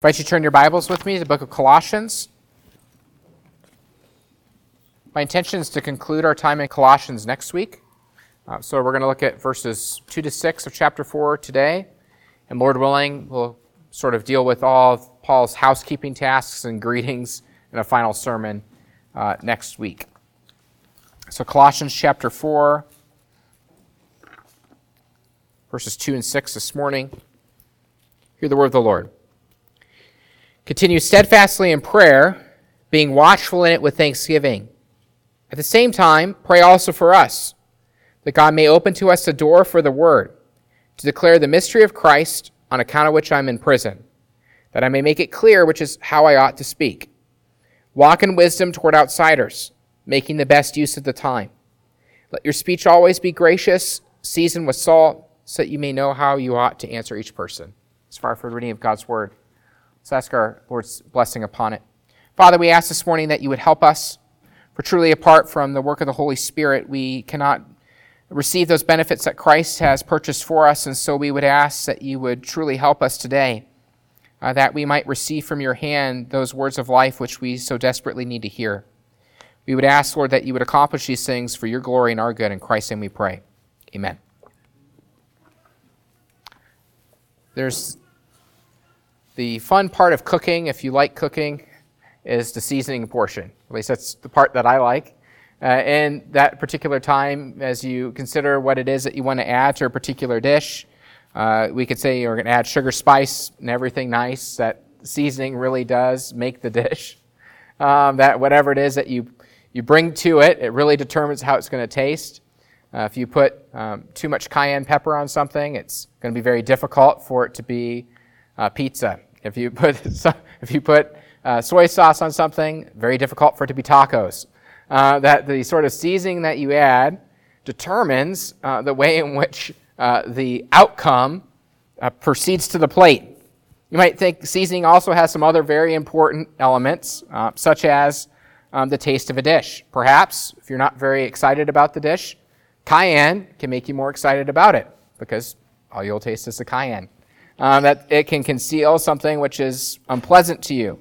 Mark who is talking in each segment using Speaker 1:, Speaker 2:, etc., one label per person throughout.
Speaker 1: invite you to turn your Bibles with me to the book of Colossians. My intention is to conclude our time in Colossians next week. So we're going to look at verses 2 to 6 of chapter 4 today. And Lord willing, we'll sort of deal with all of Paul's housekeeping tasks and greetings in a final sermon next week. So Colossians chapter 4, verses 2 and 6 this morning. Hear the word of the Lord. Continue steadfastly in prayer, being watchful in it with thanksgiving. At the same time, pray also for us, that God may open to us a door for the word, to declare the mystery of Christ, on account of which I am in prison, that I may make it clear which is how I ought to speak. Walk in wisdom toward outsiders, making the best use of the time. Let your speech always be gracious, seasoned with salt, so that you may know how you ought to answer each person. As far for the reading of God's word. Let's ask our Lord's blessing upon it. Father, we ask this morning that you would help us, for truly apart from the work of the Holy Spirit, we cannot receive those benefits that Christ has purchased for us, and so we would ask that you would truly help us today, that we might receive from your hand those words of life which we so desperately need to hear. We would ask, Lord, that you would accomplish these things for your glory and our good. In Christ's name we pray. Amen. There's the fun part of cooking, if you like cooking, is the seasoning portion. At least that's the part that I like. And that particular time, as you consider what it is that you want to add to a particular dish, we could say you're going to add sugar, spice, and everything nice. That seasoning really does make the dish. That whatever it is that you bring to it, it really determines how it's going to taste. If you put too much cayenne pepper on something, it's going to be very difficult for it to be pizza. If you put soy sauce on something, very difficult for it to be tacos. That the sort of seasoning that you add determines the way in which the outcome proceeds to the plate. You might think seasoning also has some other very important elements, such as the taste of a dish. Perhaps, if you're not very excited about the dish, cayenne can make you more excited about it, because all you'll taste is the cayenne. That it can conceal something which is unpleasant to you.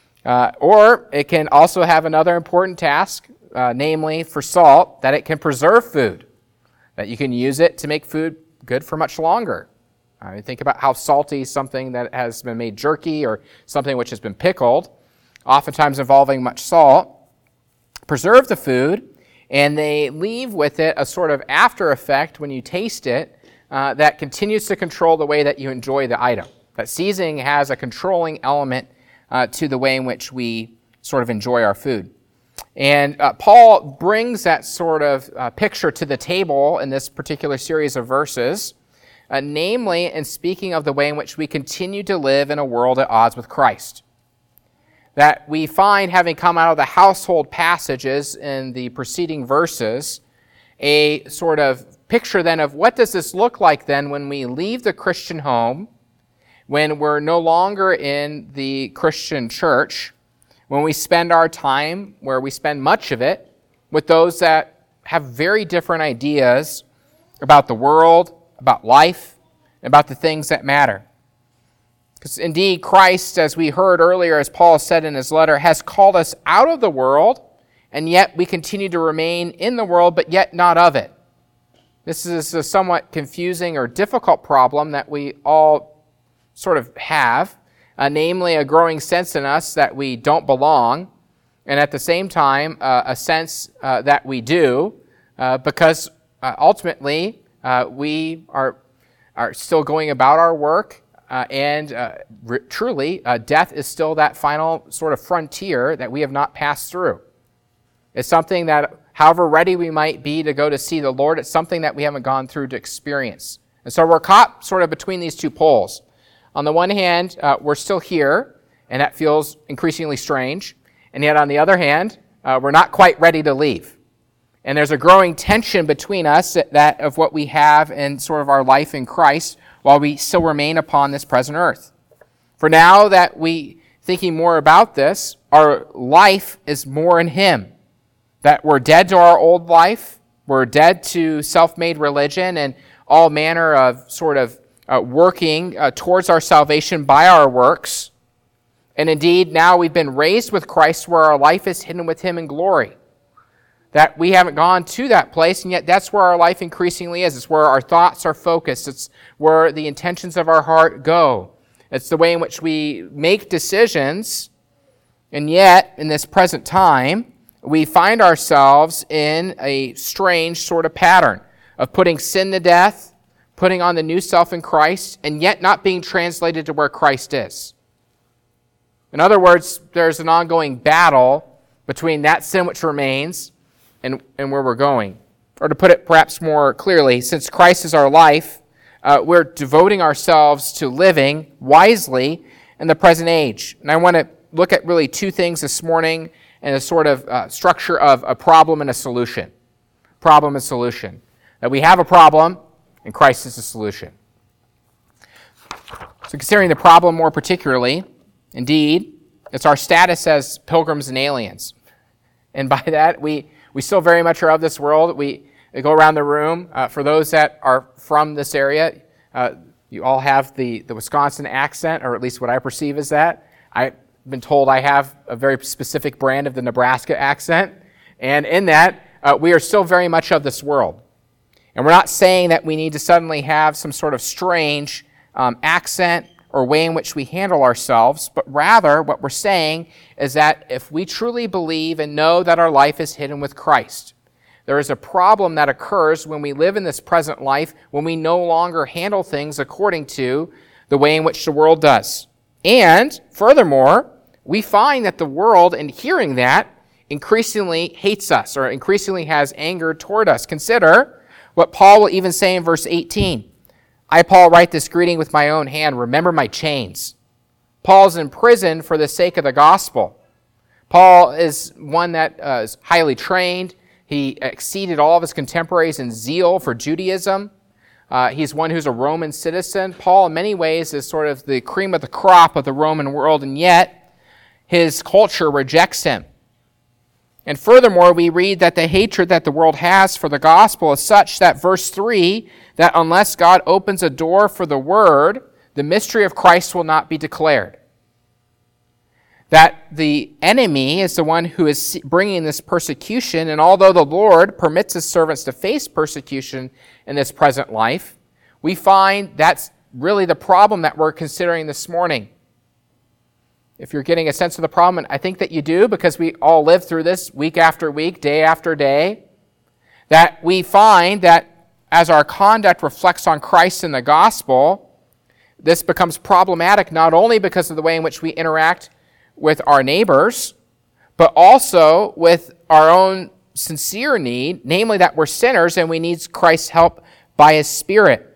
Speaker 1: Or it can also have another important task, namely for salt, that it can preserve food, that you can use it to make food good for much longer. Think about how salty something that has been made jerky or something which has been pickled, oftentimes involving much salt, preserve the food, and they leave with it a sort of after effect when you taste it that continues to control the way that you enjoy the item. That seasoning has a controlling element to the way in which we sort of enjoy our food. And Paul brings that sort of picture to the table in this particular series of verses, namely in speaking of the way in which we continue to live in a world at odds with Christ. That we find, having come out of the household passages in the preceding verses, a sort of picture then of what does this look like then when we leave the Christian home, when we're no longer in the Christian church, when we spend our time, where we spend much of it, with those that have very different ideas about the world, about life, about the things that matter. Because indeed, Christ, as we heard earlier, as Paul said in his letter, has called us out of the world, and yet we continue to remain in the world, but yet not of it. This is a somewhat confusing or difficult problem that we all sort of have, namely a growing sense in us that we don't belong, and at the same time a sense that we do, because ultimately we are still going about our work, and truly death is still that final sort of frontier that we have not passed through. It's something that, however ready we might be to go to see the Lord, it's something that we haven't gone through to experience. And so we're caught sort of between these two poles. On the one hand, we're still here, and that feels increasingly strange. And yet on the other hand, we're not quite ready to leave. And there's a growing tension between us, that of what we have in sort of our life in Christ, while we still remain upon this present earth. For now that we thinking more about this, our life is more in Him. That we're dead to our old life, we're dead to self-made religion and all manner of sort of working towards our salvation by our works, And indeed, now we've been raised with Christ where our life is hidden with him in glory. That we haven't gone to that place, and yet that's where our life increasingly is. It's where our thoughts are focused. It's where the intentions of our heart go. It's the way in which we make decisions, and yet, in this present time, we find ourselves in a strange sort of pattern of putting sin to death, putting on the new self in Christ, and yet not being translated to where Christ is. In other words, there's an ongoing battle between that sin which remains and where we're going. Or to put it perhaps more clearly, since Christ is our life, we're devoting ourselves to living wisely in the present age. And I want to look at really two things this morning in a sort of structure of a problem and a solution. Problem and solution. That we have a problem, and Christ is the solution. So considering the problem more particularly, indeed, it's our status as pilgrims and aliens. And by that, we still very much are of this world. We go around the room. For those that are from this area, you all have the Wisconsin accent, or at least what I perceive as that. I've been told I have a very specific brand of the Nebraska accent. And in that, we are still very much of this world. And we're not saying that we need to suddenly have some sort of strange accent or way in which we handle ourselves, but rather what we're saying is that if we truly believe and know that our life is hidden with Christ, there is a problem that occurs when we live in this present life when we no longer handle things according to the way in which the world does. And furthermore, we find that the world, in hearing that, increasingly hates us or increasingly has anger toward us. Consider what Paul will even say in verse 18. I, Paul, write this greeting with my own hand. Remember my chains. Paul's in prison for the sake of the gospel. Paul is one that is highly trained. He exceeded all of his contemporaries in zeal for Judaism. He's one who's a Roman citizen. Paul, in many ways, is sort of the cream of the crop of the Roman world, and yet his culture rejects him. And furthermore, we read that the hatred that the world has for the gospel is such that verse 3, that unless God opens a door for the word, the mystery of Christ will not be declared. That the enemy is the one who is bringing this persecution, and although the Lord permits his servants to face persecution in this present life, we find that's really the problem that we're considering this morning. If you're getting a sense of the problem, and I think that you do because we all live through this week after week, day after day, that we find that as our conduct reflects on Christ and the gospel, this becomes problematic not only because of the way in which we interact with our neighbors, but also with our own sincere need, namely that we're sinners and we need Christ's help by his Spirit.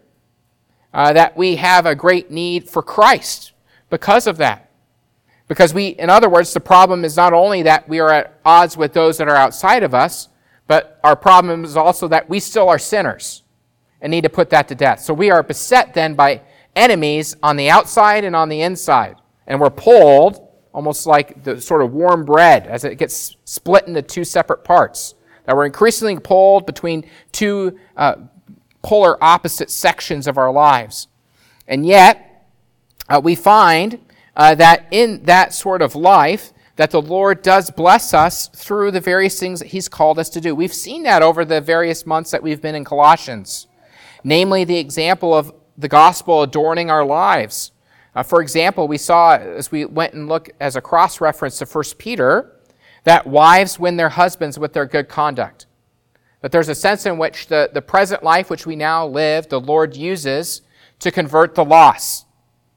Speaker 1: That we have a great need for Christ because of that. Because in other words, the problem is not only that we are at odds with those that are outside of us, but our problem is also that we still are sinners and need to put that to death. So we are beset then by enemies on the outside and on the inside. And we're pulled almost like the sort of warm bread as it gets split into two separate parts. That we're increasingly pulled between two polar opposite sections of our lives. And yet, we find that in that sort of life, that the Lord does bless us through the various things that he's called us to do. We've seen that over the various months that we've been in Colossians. Namely, the example of the gospel adorning our lives. For example, we saw, as we went and looked as a cross-reference to 1 Peter, that wives win their husbands with their good conduct. That there's a sense in which the present life which we now live, the Lord uses to convert the lost.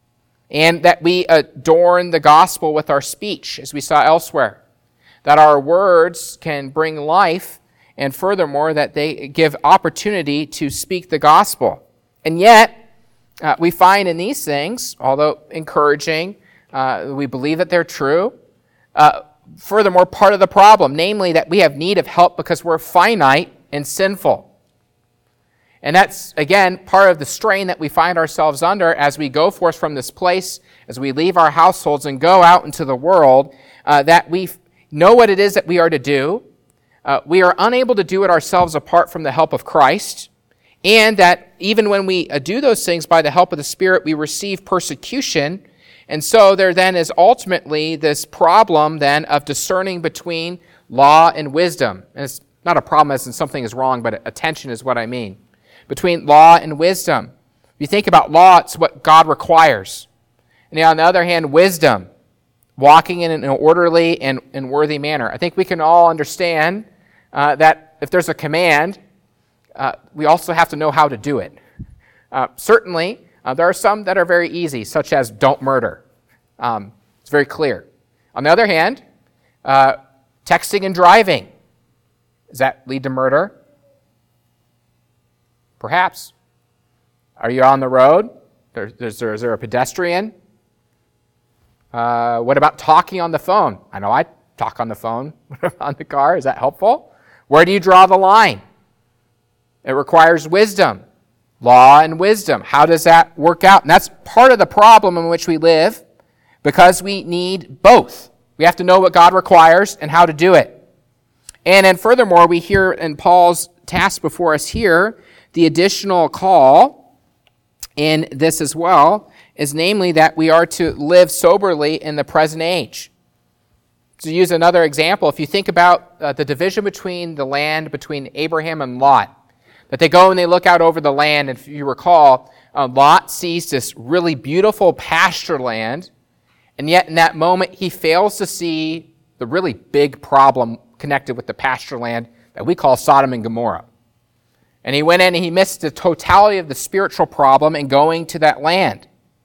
Speaker 1: And that we adorn the gospel with our speech, as we saw elsewhere. That our words can bring life, and furthermore, that they give opportunity to speak the gospel. And yet, we find in these things, although encouraging, we believe that they're true. Furthermore, part of the problem, namely that we have need of help because we're finite and sinful. And that's, again, part of the strain that we find ourselves under as we go forth from this place, as we leave our households and go out into the world, that we know what it is that we are to do. We are unable to do it ourselves apart from the help of Christ. And that even when we do those things by the help of the Spirit, we receive persecution And so there then is ultimately this problem then of discerning between law and wisdom. And it's not a problem as in something is wrong, but attention is what I mean. Between law and wisdom. If you think about law, it's what God requires. And on the other hand, wisdom, walking in an orderly and worthy manner. I think we can all understand that if there's a command, we also have to know how to do it. Certainly, there are some that are very easy, such as don't murder. It's very clear. On the other hand, texting and driving, does that lead to murder? Perhaps. Are you on the road? Is there a pedestrian? What about talking on the phone? I know I talk on the phone on the car. Is that helpful? Where do you draw the line? It requires wisdom. Law and wisdom. How does that work out? And that's part of the problem in which we live because we need both. We have to know what God requires and how to do it. And then furthermore, we hear in Paul's task before us here, the additional call in this as well is namely that we are to live soberly in the present age. To use another example, if you think about the division between the land between Abraham and Lot, that they go and they look out over the land, and if you recall, Lot sees this really beautiful pasture land, and yet in that moment he fails to see the really big problem connected with the pasture land that we call Sodom and Gomorrah. And he went in and he missed the totality of the spiritual problem in going to that land.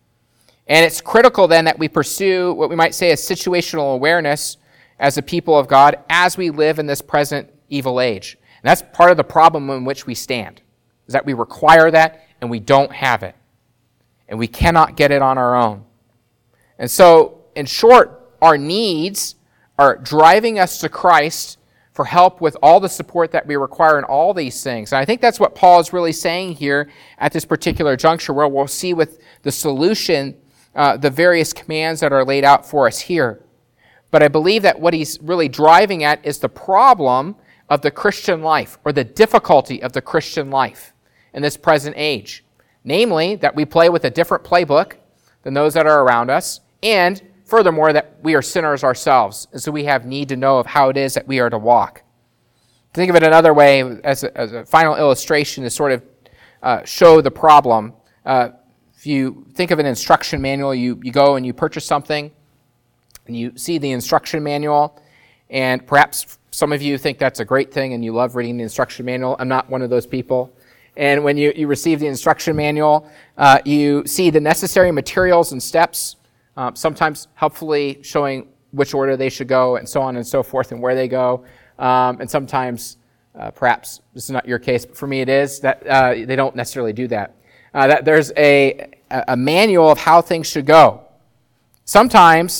Speaker 1: And it's critical then that we pursue what we might say is situational awareness as a people of God as we live in this present evil age. And that's part of the problem in which we stand, is that we require that and we don't have it. And we cannot get it on our own. And so, in short, our needs are driving us to Christ for help with all the support that we require in all these things. And I think that's what Paul is really saying here at this particular juncture, where we'll see with the solution the various commands that are laid out for us here. But I believe that what he's really driving at is the problem of the Christian life, or the difficulty of the Christian life in this present age. Namely, that we play with a different playbook than those that are around us, and furthermore, that we are sinners ourselves, and so we have need to know of how it is that we are to walk. Think of it another way, as a final illustration to sort of show the problem. If you think of an instruction manual, you go and you purchase something, and you see the instruction manual, and perhaps some of you think that's a great thing and you love reading the instruction manual. I'm not one of those people. And when you receive the instruction manual, you see the necessary materials and steps, sometimes helpfully showing which order they should go and so on and so forth and where they go. And sometimes, perhaps this is not your case, but for me it is, that they don't necessarily do that. That there's a manual of how things should go. Sometimes,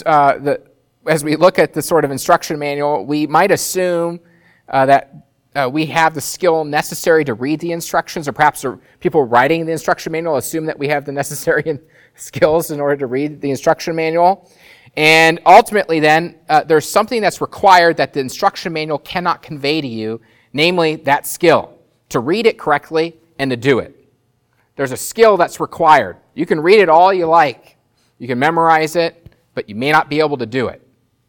Speaker 1: as we look at the sort of instruction manual, we might assume that we have the skill necessary to read the instructions, or perhaps people writing the instruction manual assume that we have the necessary skills in order to read the instruction manual. And ultimately then, there's something that's required that the instruction manual cannot convey to you, namely that skill, to read it correctly and to do it. There's a skill that's required. You can read it all you like. You can memorize it, but you may not be able to do it.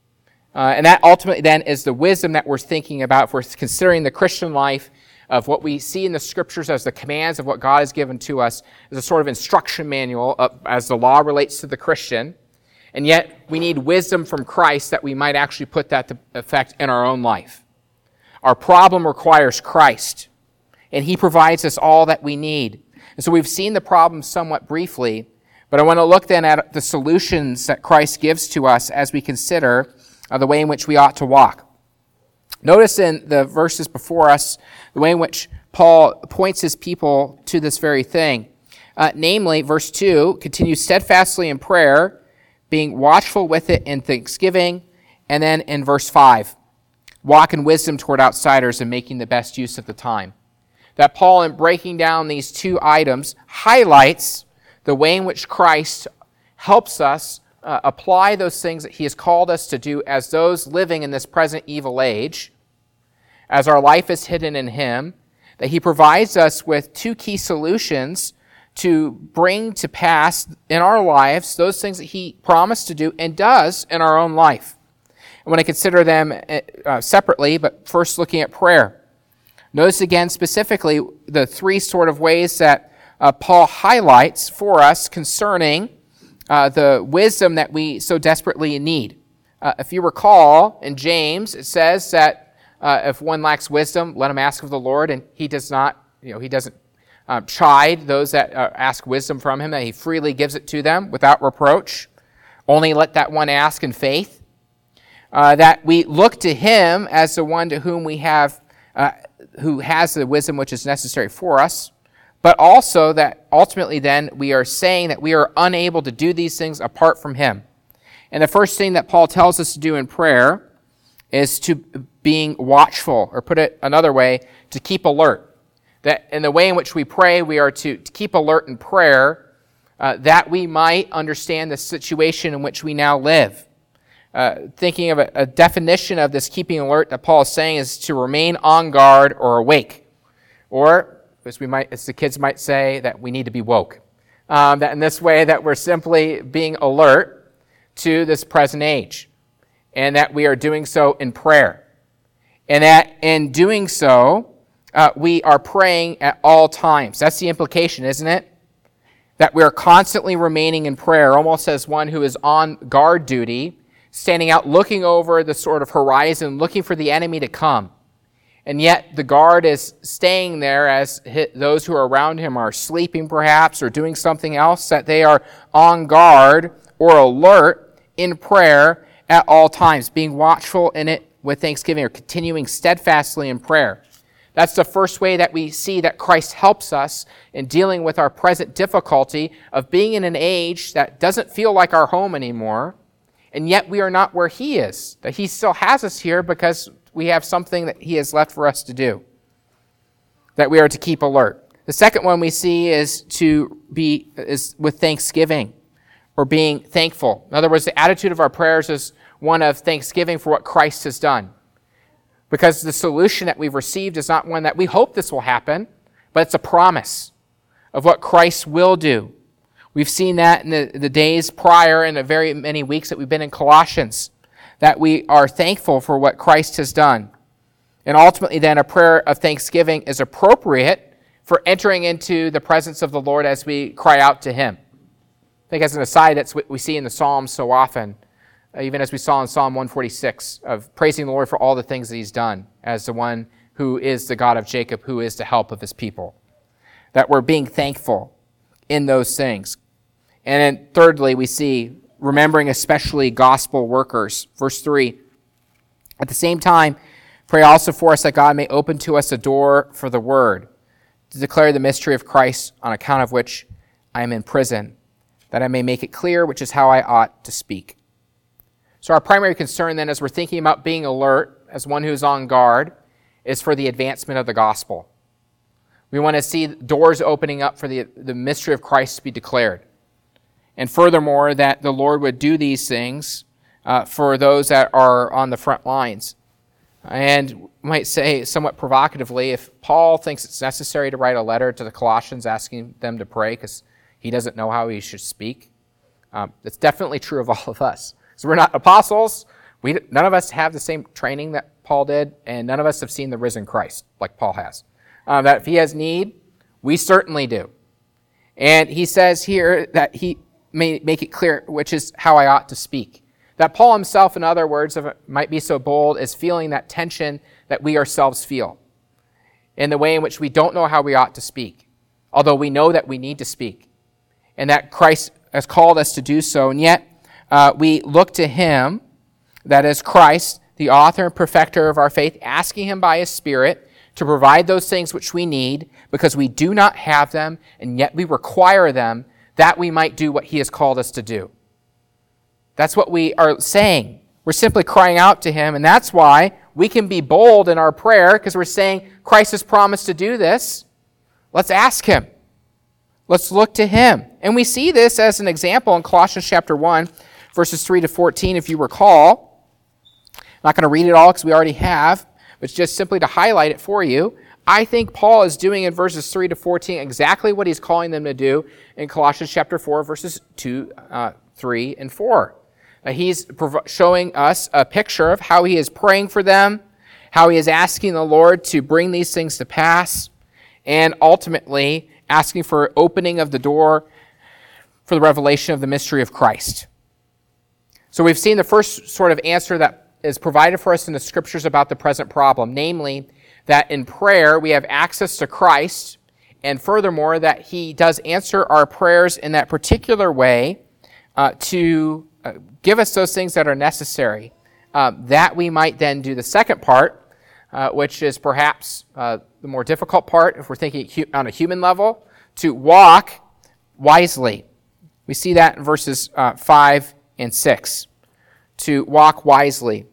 Speaker 1: And that ultimately then is the wisdom that we're thinking about if we're considering the Christian life of what we see in the Scriptures as the commands of what God has given to us as a sort of instruction manual as the law relates to the Christian. And yet we need wisdom from Christ that we might actually put that to effect in our own life. Our problem requires Christ, and He provides us all that we need. And so we've seen the problem somewhat briefly, but I want to look then at the solutions that Christ gives to us as we consider the way in which we ought to walk. Notice in the verses before us the way in which Paul points his people to this very thing. Namely, verse 2, continue steadfastly in prayer, being watchful with it in thanksgiving. And then in verse 5, walk in wisdom toward outsiders and making the best use of the time. That Paul, in breaking down these two items, highlights the way in which Christ helps us apply those things that He has called us to do as those living in this present evil age, as our life is hidden in Him, that He provides us with two key solutions to bring to pass in our lives those things that he promised to do and does in our own life. I want to consider them separately, but first looking at prayer. Notice again specifically the three sort of ways that Paul highlights for us concerning the wisdom that we so desperately need. If you recall, in James, it says that if one lacks wisdom, let him ask of the Lord, and he does not, he doesn't chide those that ask wisdom from him, that he freely gives it to them without reproach. Only let that one ask in faith. That we look to him as the one to whom we have, who has the wisdom which is necessary for us, but also that ultimately then we are saying that we are unable to do these things apart from him. And the first thing that Paul tells us to do in prayer is to being watchful, or put it another way, to keep alert. That in the way in which we pray, we are to keep alert in prayer, that we might understand the situation in which we now live. Thinking of a definition of this keeping alert that Paul is saying is to remain on guard or awake. Or, as the kids might say, that we need to be woke. That in this way that we're simply being alert to this present age. And that we are doing so in prayer. And that in doing so, we are praying at all times. That's the implication, isn't it? That we are constantly remaining in prayer, almost as one who is on guard duty, standing out, looking over the sort of horizon, looking for the enemy to come. And yet the guard is staying there as those who are around him are sleeping perhaps or doing something else, that they are on guard or alert in prayer at all times, being watchful in it with thanksgiving, or continuing steadfastly in prayer. That's the first way that we see that Christ helps us in dealing with our present difficulty of being in an age that doesn't feel like our home anymore, and yet we are not where he is, that he still has us here because we have something that he has left for us to do, that we are to keep alert. The second one we see is with thanksgiving, or being thankful. In other words, the attitude of our prayers is one of thanksgiving for what Christ has done. Because the solution that we've received is not one that we hope this will happen, but it's a promise of what Christ will do. We've seen that in the days prior and the very many weeks that we've been in Colossians, that we are thankful for what Christ has done. And ultimately then a prayer of thanksgiving is appropriate for entering into the presence of the Lord as we cry out to him. I think as an aside, that's what we see in the Psalms so often, even as we saw in Psalm 146, of praising the Lord for all the things that he's done as the one who is the God of Jacob, who is the help of his people. That we're being thankful in those things. And then thirdly, we see remembering especially gospel workers. Verse 3, at the same time, pray also for us that God may open to us a door for the word, to declare the mystery of Christ, on account of which I am in prison, that I may make it clear which is how I ought to speak. So our primary concern then, as we're thinking about being alert, as one who's on guard, is for the advancement of the gospel. We want to see doors opening up for the mystery of Christ to be declared. And furthermore, that the Lord would do these things for those that are on the front lines. And we might say somewhat provocatively, if Paul thinks it's necessary to write a letter to the Colossians asking them to pray because he doesn't know how he should speak, it's definitely true of all of us. So we're not apostles. None of us have the same training that Paul did, and none of us have seen the risen Christ like Paul has. That if he has need, we certainly do. And he says here that he may make it clear which is how I ought to speak. That Paul himself, in other words, if it might be so bold, is feeling that tension that we ourselves feel in the way in which we don't know how we ought to speak, although we know that we need to speak, and that Christ has called us to do so. And yet we look to him, that is Christ, the author and perfecter of our faith, asking him by his Spirit to provide those things which we need because we do not have them, and yet we require them that we might do what he has called us to do. That's what we are saying. We're simply crying out to him, and that's why we can be bold in our prayer, because we're saying Christ has promised to do this. Let's ask him. Let's look to him. And we see this as an example in Colossians chapter 1, verses 3 to 14, if you recall. I'm not going to read it all because we already have, but just simply to highlight it for you. I think Paul is doing in verses 3 to 14 exactly what he's calling them to do in Colossians chapter 4, verses 2, 3, and 4. He's showing us a picture of how he is praying for them, how he is asking the Lord to bring these things to pass, and ultimately asking for opening of the door for the revelation of the mystery of Christ. So we've seen the first sort of answer that is provided for us in the Scriptures about the present problem, namely that in prayer we have access to Christ, and furthermore that he does answer our prayers in that particular way to give us those things that are necessary, that we might then do the second part, which is perhaps the more difficult part if we're thinking on a human level, to walk wisely. We see that in verses 5 and 6, to walk wisely.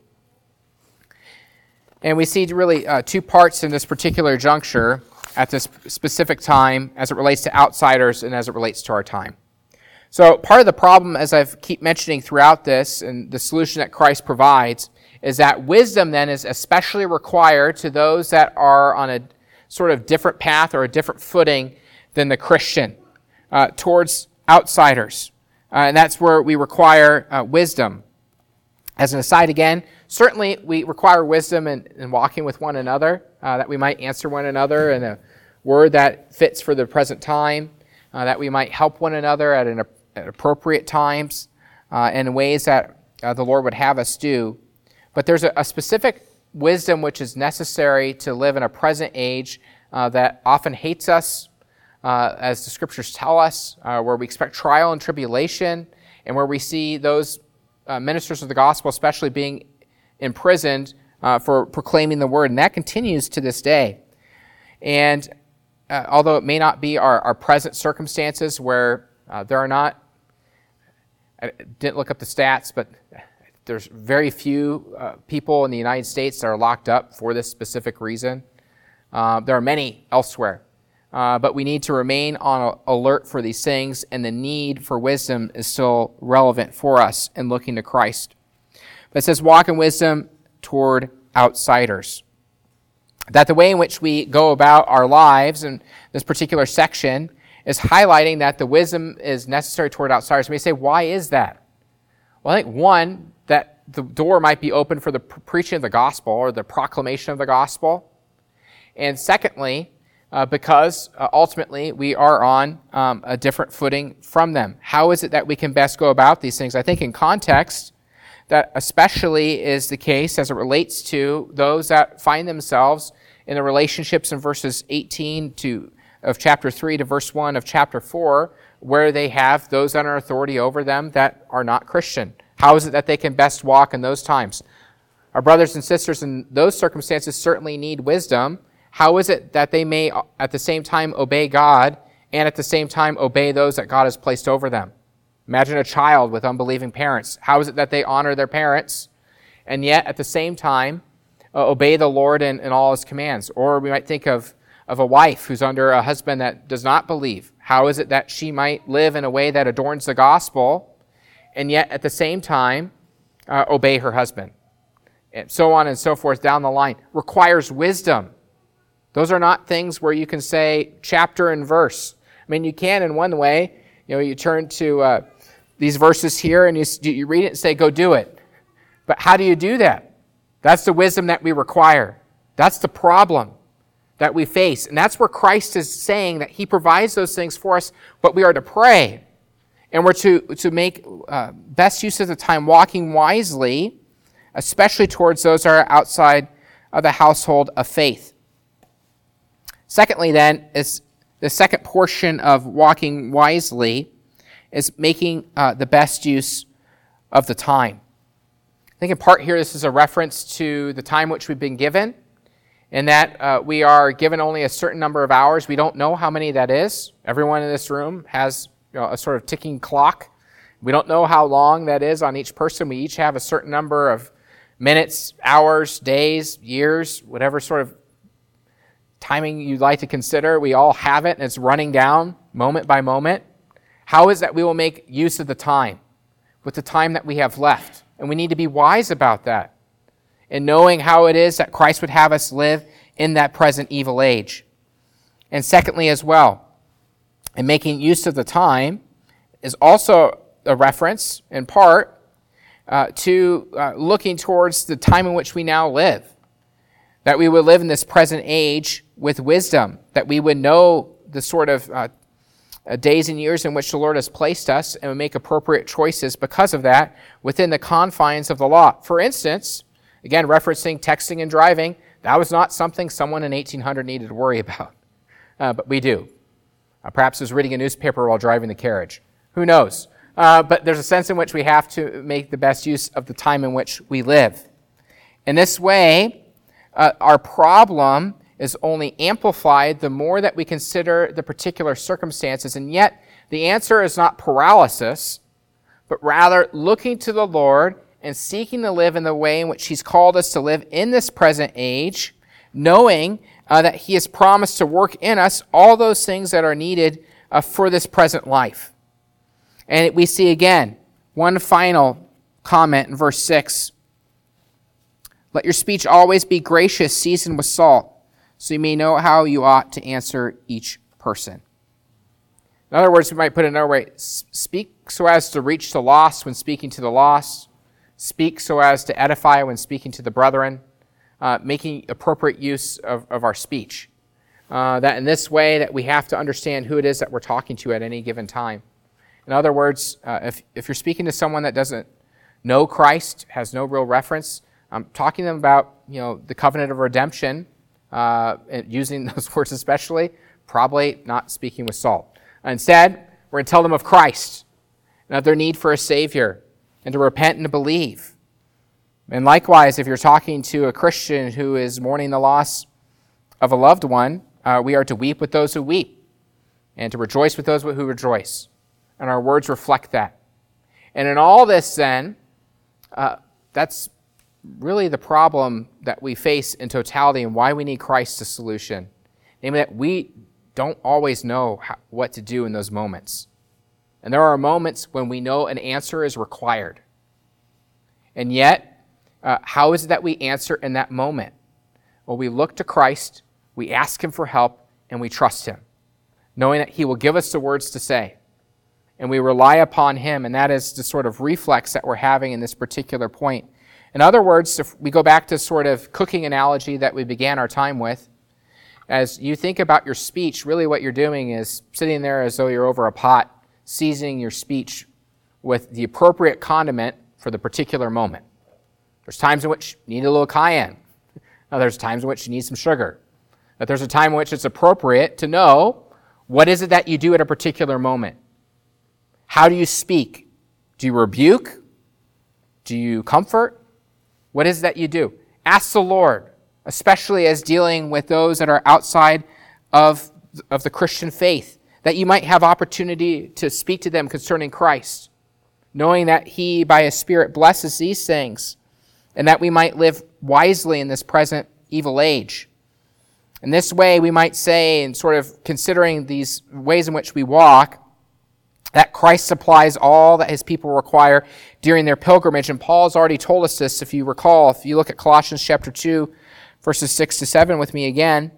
Speaker 1: And we see really two parts in this particular juncture at this specific time as it relates to outsiders and as it relates to our time. So part of the problem, as I keep mentioning throughout this, and the solution that Christ provides, is that wisdom then is especially required to those that are on a sort of different path or a different footing than the Christian, towards outsiders. And that's where we require wisdom. As an aside again, certainly we require wisdom in walking with one another, that we might answer one another in a word that fits for the present time, that we might help one another at appropriate times, and in ways that the Lord would have us do. But there's a specific wisdom which is necessary to live in a present age that often hates us, as the Scriptures tell us, where we expect trial and tribulation, and where we see those ministers of the gospel especially being imprisoned for proclaiming the word. And that continues to this day. And although it may not be our present circumstances where there are not, I didn't look up the stats, but there's very few people in the United States that are locked up for this specific reason. There are many elsewhere. But we need to remain on alert for these things, and the need for wisdom is still relevant for us in looking to Christ. But it says, walk in wisdom toward outsiders. That the way in which we go about our lives in this particular section is highlighting that the wisdom is necessary toward outsiders. You may say, why is that? Well, I think one, that the door might be open for the preaching of the gospel or the proclamation of the gospel. And secondly, because ultimately we are on a different footing from them. How is it that we can best go about these things? I think in context, that especially is the case as it relates to those that find themselves in the relationships in verses 18 of chapter 3 to verse 1 of chapter 4, where they have those under authority over them that are not Christian. How is it that they can best walk in those times? Our brothers and sisters in those circumstances certainly need wisdom. How is it that they may at the same time obey God and at the same time obey those that God has placed over them? Imagine a child with unbelieving parents. How is it that they honor their parents and yet at the same time obey the Lord in all his commands? Or we might think of a wife who's under a husband that does not believe. How is it that she might live in a way that adorns the gospel and yet at the same time obey her husband? And so on and so forth down the line. Requires wisdom. Those are not things where you can say chapter and verse. I mean, you can in one way. You turn to these verses here and you read it and say, go do it. But how do you do that? That's the wisdom that we require. That's the problem that we face. And that's where Christ is saying that he provides those things for us, but we are to pray. And we're to make best use of the time walking wisely, especially towards those that are outside of the household of faith. Secondly, then, is the second portion of walking wisely is making the best use of the time. I think in part here this is a reference to the time which we've been given, in that we are given only a certain number of hours. We don't know how many that is. Everyone in this room has a sort of ticking clock. We don't know how long that is on each person. We each have a certain number of minutes, hours, days, years, whatever sort of timing you'd like to consider. We all have it, and it's running down moment by moment. How is that we will make use of the time, with the time that we have left? And we need to be wise about that, in knowing how it is that Christ would have us live in that present evil age. And secondly as well, and making use of the time is also a reference, in part, to looking towards the time in which we now live. That we would live in this present age with wisdom, that we would know the sort of days and years in which the Lord has placed us and would make appropriate choices because of that within the confines of the law. For instance, again, referencing texting and driving, that was not something someone in 1800 needed to worry about, but we do. Perhaps it was reading a newspaper while driving the carriage. Who knows? But there's a sense in which we have to make the best use of the time in which we live. In this way, our problem is only amplified the more that we consider the particular circumstances. And yet, the answer is not paralysis, but rather looking to the Lord and seeking to live in the way in which He's called us to live in this present age, knowing that He has promised to work in us all those things that are needed for this present life. And we see again, one final comment in verse 6. Let your speech always be gracious, seasoned with salt, so you may know how you ought to answer each person. In other words, we might put it another way. Speak so as to reach the lost when speaking to the lost. Speak so as to edify when speaking to the brethren. Making appropriate use of our speech. That in this way that we have to understand who it is that we're talking to at any given time. In other words, if you're speaking to someone that doesn't know Christ, has no real reference, talking to them about the covenant of redemption, and using those words especially, probably not speaking with salt. Instead, we're going to tell them of Christ and of their need for a Savior and to repent and to believe. And likewise, if you're talking to a Christian who is mourning the loss of a loved one, we are to weep with those who weep and to rejoice with those who rejoice. And our words reflect that. And in all this then, that's really the problem that we face in totality and why we need Christ as a solution. Namely that we don't always know what to do in those moments. And there are moments when we know an answer is required. And yet, how is it that we answer in that moment? Well, we look to Christ, we ask Him for help, and we trust Him, knowing that He will give us the words to say. And we rely upon Him, and that is the sort of reflex that we're having in this particular point. In other words, if we go back to sort of cooking analogy that we began our time with, as you think about your speech, really what you're doing is sitting there as though you're over a pot, seasoning your speech with the appropriate condiment for the particular moment. There's times in which you need a little cayenne. Now, there's times in which you need some sugar. That there's a time in which it's appropriate to know what is it that you do at a particular moment. How do you speak? Do you rebuke? Do you comfort? What is it that you do? Ask the Lord, especially as dealing with those that are outside of the Christian faith, that you might have opportunity to speak to them concerning Christ, knowing that He, by His Spirit, blesses these things, and that we might live wisely in this present evil age. In this way, we might say, and sort of considering these ways in which we walk, that Christ supplies all that His people require during their pilgrimage. And Paul has already told us this, if you recall. If you look at Colossians chapter 2, verses 6 to 7 with me again.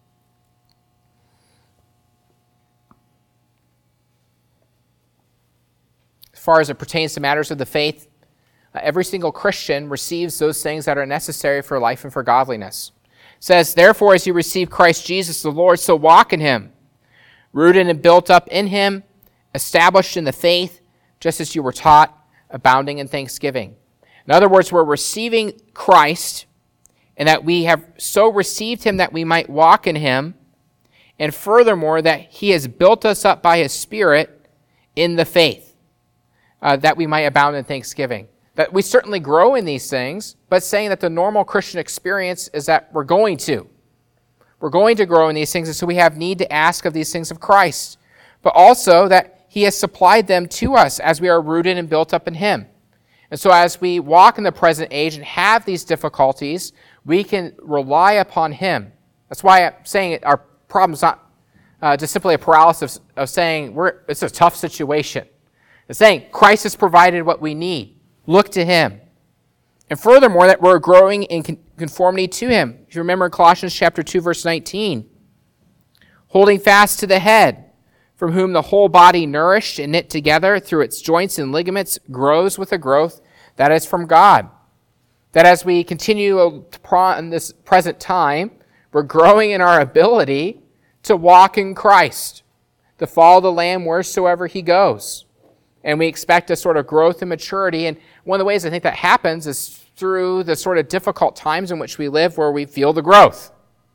Speaker 1: As far as it pertains to matters of the faith, every single Christian receives those things that are necessary for life and for godliness. It says, therefore, as you receive Christ Jesus the Lord, so walk in Him, rooted and built up in Him, established in the faith, just as you were taught, abounding in thanksgiving. In other words, we're receiving Christ, and that we have so received Him that we might walk in Him, and furthermore, that He has built us up by His Spirit in the faith, that we might abound in thanksgiving. That we certainly grow in these things, but saying that the normal Christian experience is that we're going to. We're going to grow in these things, and so we have need to ask of these things of Christ, but also that He has supplied them to us as we are rooted and built up in Him. And so as we walk in the present age and have these difficulties, we can rely upon Him. That's why I'm saying our problem is not just simply a paralysis of saying it's a tough situation. It's saying Christ has provided what we need. Look to Him. And furthermore, that we're growing in conformity to him. If you remember in Colossians chapter 2, verse 19, holding fast to the head, from whom the whole body, nourished and knit together through its joints and ligaments, grows with a growth that is from God. That as we continue in this present time, we're growing in our ability to walk in Christ, to follow the Lamb wheresoever he goes. And we expect a sort of growth and maturity. And one of the ways I think that happens is through the sort of difficult times in which we live, where we feel the growth,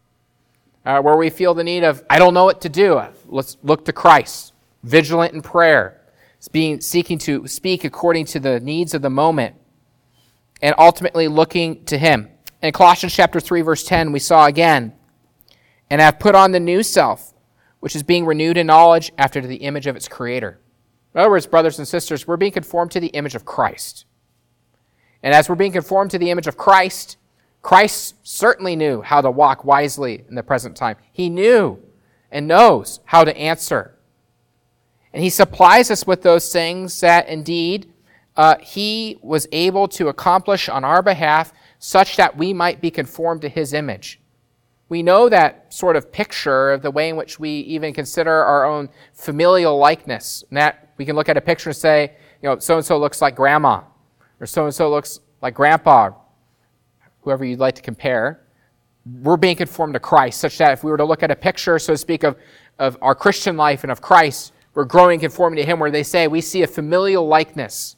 Speaker 1: where we feel the need of, I don't know what to do. Let's look to Christ, vigilant in prayer, seeking to speak according to the needs of the moment, and ultimately looking to him. In Colossians chapter 3, verse 10, we saw again, and have put on the new self, which is being renewed in knowledge after the image of its creator. In other words, brothers and sisters, we're being conformed to the image of Christ. And as we're being conformed to the image of Christ, Christ certainly knew how to walk wisely in the present time. He knew and knows how to answer. And he supplies us with those things that indeed he was able to accomplish on our behalf, such that we might be conformed to his image. We know that sort of picture of the way in which we even consider our own familial likeness. And that we can look at a picture and say, so-and-so looks like grandma, or so-and-so looks like grandpa, whoever you'd like to compare. We're being conformed to Christ, such that if we were to look at a picture, so to speak, of our Christian life and of Christ, we're growing conformity to him, where they say we see a familial likeness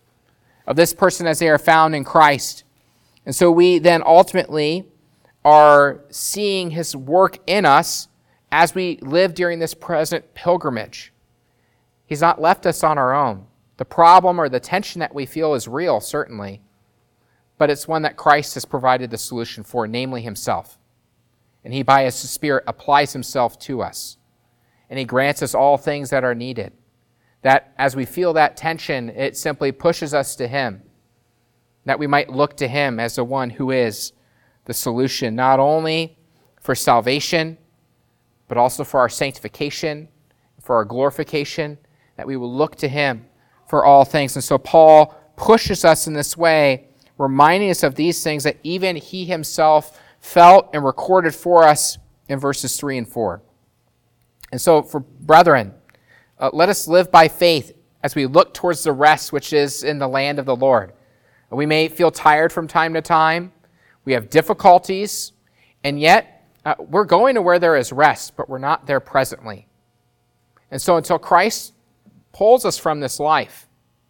Speaker 1: of this person as they are found in Christ. And so we then ultimately are seeing his work in us as we live during this present pilgrimage. He's not left us on our own. The problem or the tension that we feel is real, certainly, but it's one that Christ has provided the solution for, namely himself. And he, by his Spirit, applies himself to us. And he grants us all things that are needed. That as we feel that tension, it simply pushes us to him, that we might look to him as the one who is the solution, not only for salvation, but also for our sanctification, for our glorification, that we will look to him for all things. And so Paul pushes us in this way, reminding us of these things that even he himself felt and recorded for us in verses 3 and 4. And so, for brethren, let us live by faith as we look towards the rest which is in the land of the Lord. We may feel tired from time to time. We have difficulties, and yet we're going to where there is rest, but we're not there presently. And so until Christ pulls us from this life,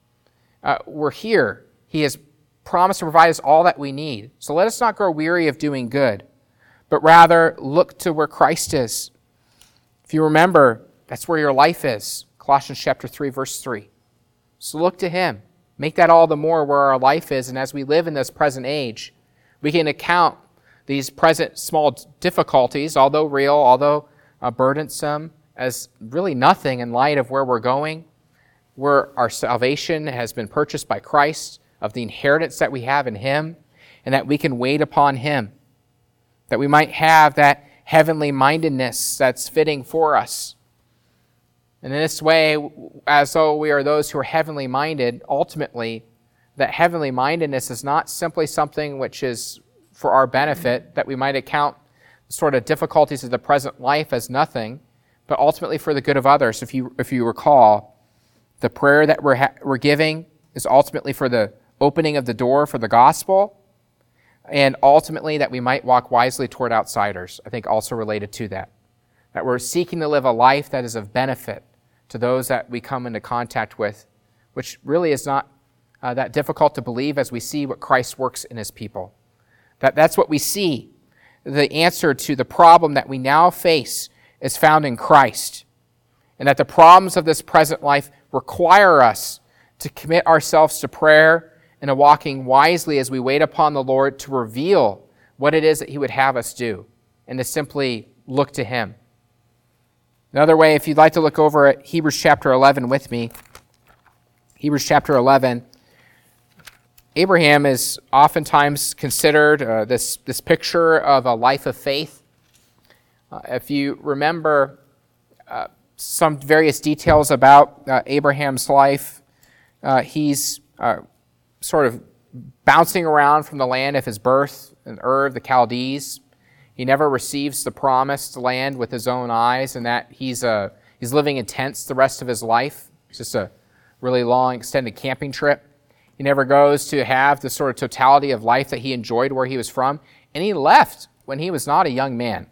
Speaker 1: we're here. He has promised to provide us all that we need. So let us not grow weary of doing good, but rather look to where Christ is. If you remember, that's where your life is. Colossians chapter 3, verse 3. So look to him. Make that all the more where our life is. And as we live in this present age, we can account these present small difficulties, although real, although burdensome, as really nothing in light of where we're going, where our salvation has been purchased by Christ, of the inheritance that we have in him, and that we can wait upon him, that we might have that heavenly mindedness that's fitting for us. And in this way, as though we are those who are heavenly minded, ultimately, that heavenly mindedness is not simply something which is for our benefit, that we might account sort of difficulties of the present life as nothing, but ultimately for the good of others. If you recall, the prayer that we're giving is ultimately for the opening of the door for the gospel, and ultimately that we might walk wisely toward outsiders, I think also related to that. That we're seeking to live a life that is of benefit to those that we come into contact with, which really is not that difficult to believe as we see what Christ works in his people. That's what we see. The answer to the problem that we now face is found in Christ. And that the problems of this present life require us to commit ourselves to prayer and to walking wisely as we wait upon the Lord to reveal what it is that he would have us do, and to simply look to him. Another way, if you'd like to look over at Hebrews chapter 11 with me, Hebrews chapter 11, Abraham is oftentimes considered this picture of a life of faith. If you remember some various details about Abraham's life, he's sort of bouncing around from the land of his birth in Ur of the Chaldees. He never receives the promised land with his own eyes, and that he's living in tents the rest of his life. It's just a really long, extended camping trip. He never goes to have the sort of totality of life that he enjoyed where he was from, and he left when he was not a young man.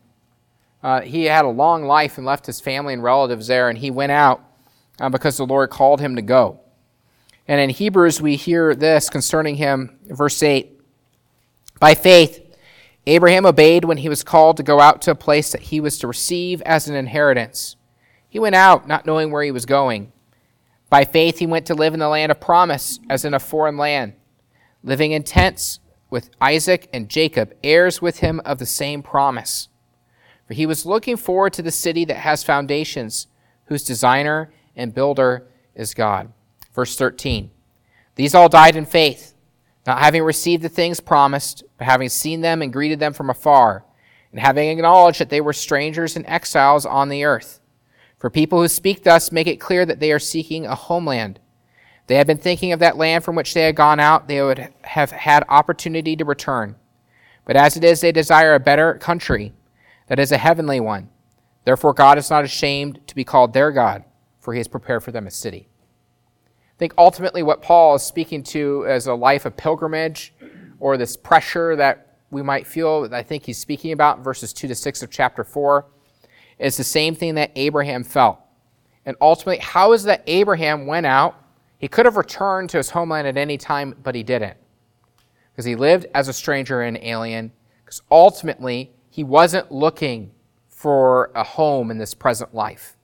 Speaker 1: He had a long life and left his family and relatives there, and he went out because the Lord called him to go. And in Hebrews, we hear this concerning him, verse 8. By faith, Abraham obeyed when he was called to go out to a place that he was to receive as an inheritance. He went out, not knowing where he was going. By faith, he went to live in the land of promise, as in a foreign land, living in tents with Isaac and Jacob, heirs with him of the same promise. For he was looking forward to the city that has foundations, whose designer and builder is God. Verse 13, these all died in faith, not having received the things promised, but having seen them and greeted them from afar, and having acknowledged that they were strangers and exiles on the earth. For people who speak thus make it clear that they are seeking a homeland. If they had been thinking of that land from which they had gone out, they would have had opportunity to return. But as it is, they desire a better country, that is a heavenly one. Therefore God is not ashamed to be called their God, for he has prepared for them a city. I think ultimately what Paul is speaking to as a life of pilgrimage, or this pressure that we might feel, that I think he's speaking about in verses 2 to 6 of chapter 4, is the same thing that Abraham felt. And ultimately, how is that Abraham went out? He could have returned to his homeland at any time, but he didn't. Because he lived as a stranger and alien, because ultimately he wasn't looking for a home in this present life.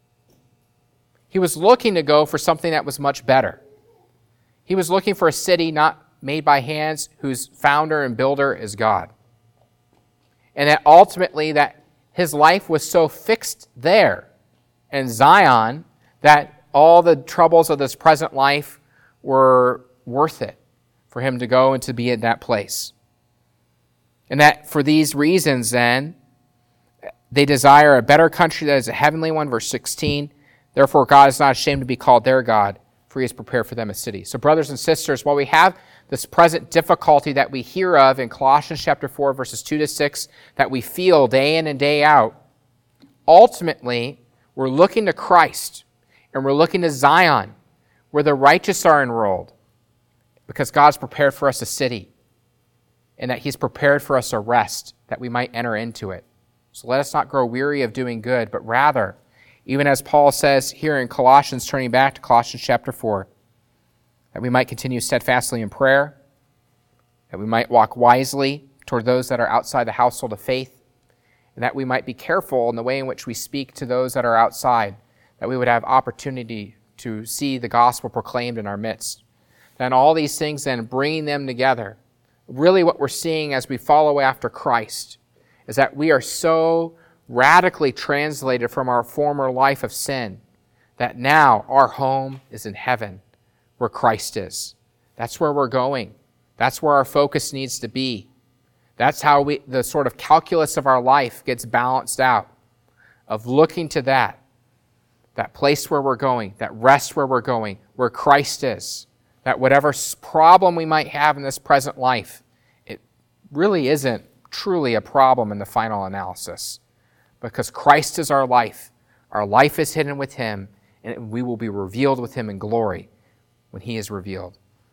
Speaker 1: He was looking to go for something that was much better. He was looking for a city not made by hands, whose founder and builder is God. And that ultimately that his life was so fixed there in Zion that all the troubles of this present life were worth it for him to go and to be in that place. And that for these reasons then, they desire a better country that is a heavenly one, verse 16. Therefore, God is not ashamed to be called their God, for he has prepared for them a city. So brothers and sisters, while we have this present difficulty that we hear of in Colossians chapter 4, verses 2 to 6, that we feel day in and day out, ultimately, we're looking to Christ, and we're looking to Zion, where the righteous are enrolled, because God's prepared for us a city, and that he's prepared for us a rest, that we might enter into it. So let us not grow weary of doing good, but rather, even as Paul says here in Colossians, turning back to Colossians chapter 4, that we might continue steadfastly in prayer, that we might walk wisely toward those that are outside the household of faith, and that we might be careful in the way in which we speak to those that are outside, that we would have opportunity to see the gospel proclaimed in our midst. And all these things then, bringing them together, really what we're seeing as we follow after Christ is that we are so radically translated from our former life of sin that now our home is in heaven where Christ is. That's where we're going. That's where our focus needs to be. That's how the sort of calculus of our life gets balanced out, of looking to that place where we're going, that rest where we're going, where Christ is, that whatever problem we might have in this present life, it really isn't truly a problem in the final analysis, because Christ is our life. Our life is hidden with him, and we will be revealed with him in glory when he is revealed.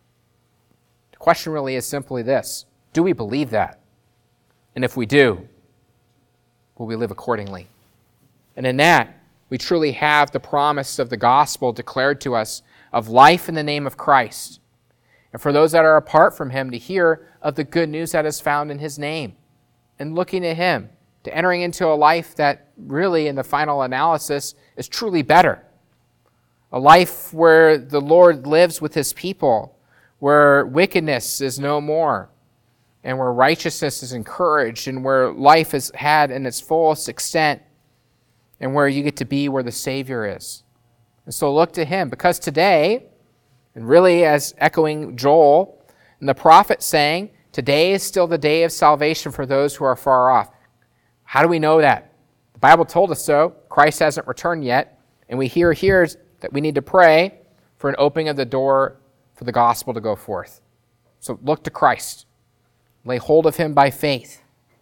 Speaker 1: The question really is simply this: do we believe that? And if we do, will we live accordingly? And in that, we truly have the promise of the gospel declared to us of life in the name of Christ. And for those that are apart from him, to hear of the good news that is found in his name, and looking at him, to entering into a life that really, in the final analysis, is truly better. A life where the Lord lives with his people, where wickedness is no more, and where righteousness is encouraged, and where life is had in its fullest extent, and where you get to be where the Savior is. And so look to him, because today, and really as echoing Joel and the prophet saying, today is still the day of salvation for those who are far off. How do we know that? The Bible told us so. Christ hasn't returned yet. And we hear here that we need to pray for an opening of the door for the gospel to go forth. So look to Christ. Lay hold of him by faith.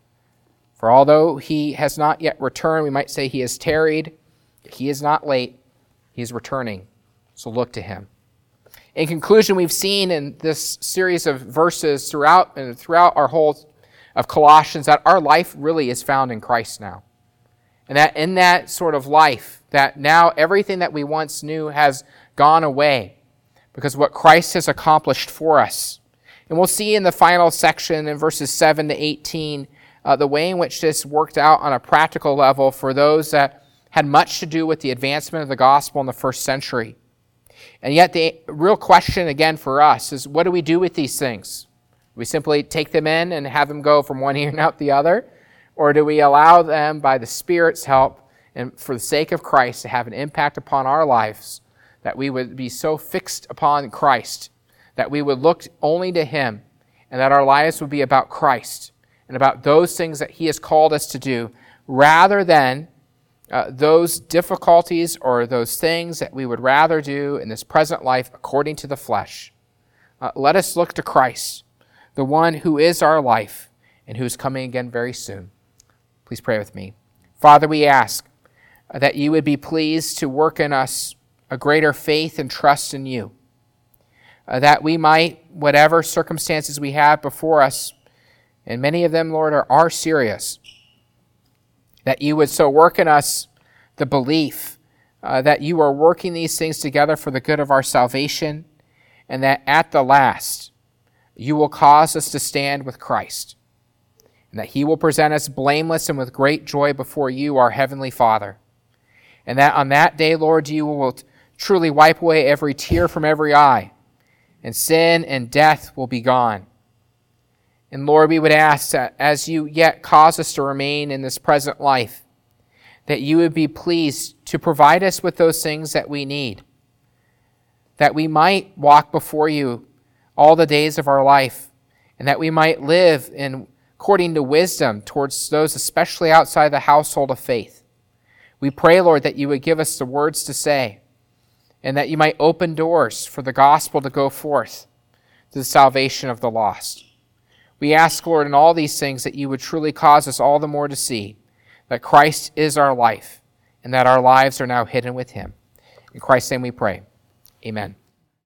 Speaker 1: For although he has not yet returned, we might say he has tarried. He is not late. He is returning. So look to him. In conclusion, we've seen in this series of verses throughout our whole of Colossians that our life really is found in Christ now. And that in that sort of life, that now everything that we once knew has gone away because of what Christ has accomplished for us. And we'll see in the final section in verses 7 to 18 the way in which this worked out on a practical level for those that had much to do with the advancement of the gospel in the first century. And yet the real question again for us is, what do we do with these things? Do we simply take them in and have them go from one ear and out the other? Or do we allow them, by the Spirit's help and for the sake of Christ, to have an impact upon our lives, that we would be so fixed upon Christ, that we would look only to him, and that our lives would be about Christ and about those things that he has called us to do, rather than those difficulties or those things that we would rather do in this present life according to the flesh. Let us look to Christ, the one who is our life and who is coming again very soon. Please pray with me. Father, we ask that you would be pleased to work in us a greater faith and trust in you, that we might, whatever circumstances we have before us, and many of them, Lord, are serious, that you would so work in us the belief that you are working these things together for the good of our salvation, and that at the last you will cause us to stand with Christ, and that he will present us blameless and with great joy before you, our heavenly Father, and that on that day, Lord, you will truly wipe away every tear from every eye, and sin and death will be gone. And Lord, we would ask that as you yet cause us to remain in this present life, that you would be pleased to provide us with those things that we need, that we might walk before you all the days of our life, and that we might live according to wisdom towards those especially outside the household of faith. We pray, Lord, that you would give us the words to say, and that you might open doors for the gospel to go forth to the salvation of the lost. We ask, Lord, in all these things that you would truly cause us all the more to see that Christ is our life and that our lives are now hidden with him. In Christ's name we pray. Amen.